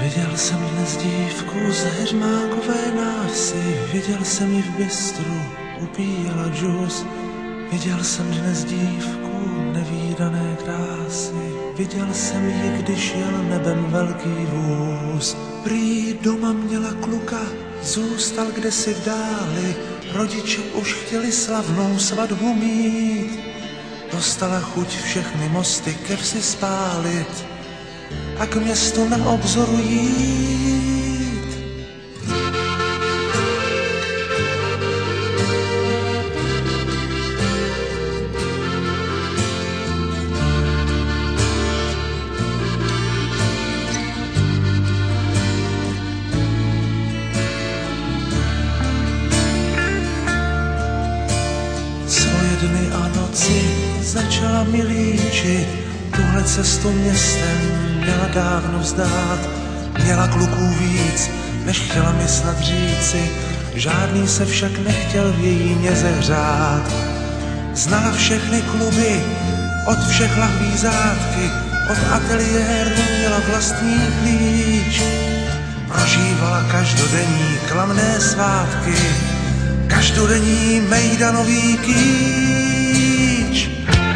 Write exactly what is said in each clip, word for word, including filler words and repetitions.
Viděl jsem dnes dívku z Heřmánkové návsi, viděl jsem ji v bistru, upíjela džus. Viděl jsem dnes dívku nevídané krásy, viděl jsem ji, když jel nebem velký vůz. Prý doma měla kluka, zůstal kdesi v dáli, rodiče už chtěli slavnou svatbu mít. Dostala chuť všechny mosty ke vsi spálit a k městu na obzoru jít. Svoje dny a noci začala mi líčit, tuhle cestu městem měla dávno vzdát. Měla kluků víc, než chtěla mi snad říci, žádný se však nechtěl v její měze hřát. Znala všechny kluby, od všech lahví zátky, od ateliéru měla vlastní klíč. Prožívala každodenní klamné svátky, každodenní mejdanový kýč.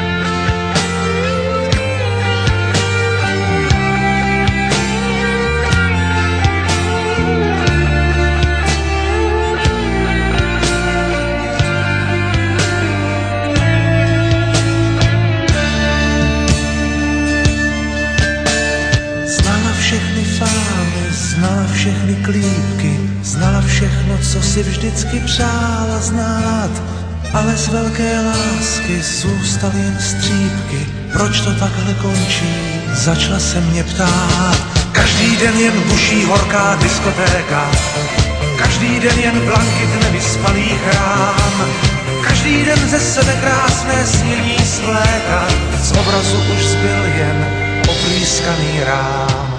Znala všechny klípky, znala všechno, co si vždycky přála znát, ale z velké lásky zůstaly jen střípky. Proč to takhle končí? Začala se mě ptát. Každý den jen buší horká diskotéka, každý den jen blankit nevyspalý chrám, každý den ze sebe krásné snění svlékat, z obrazu už zbyl jen oprýskaný rám.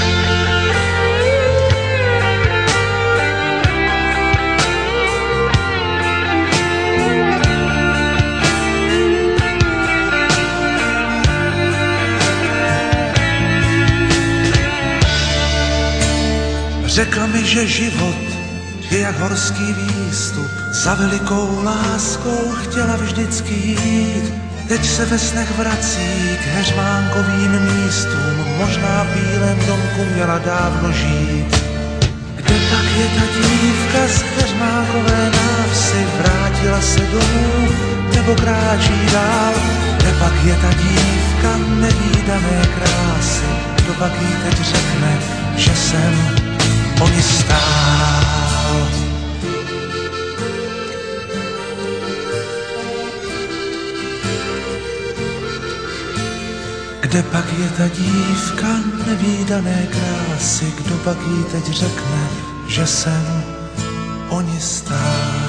Řekla mi, že život je jak horský výstup, za velikou láskou chtěla vždycky jít. Teď se ve snech vrací k heřmánkovým místům, možná v bílém domku měla dávno žít. Kde pak je ta dívka z Heřmánkové návsi, vrátila se domů nebo kráčí dál? Kde pak je ta dívka nevídané krásy, kdo pak jí teď řekne, že jsem o ní stál? Kde pak je ta dívka nevídané krásy, kdo pak jí teď řekne, že jsem o ní stál?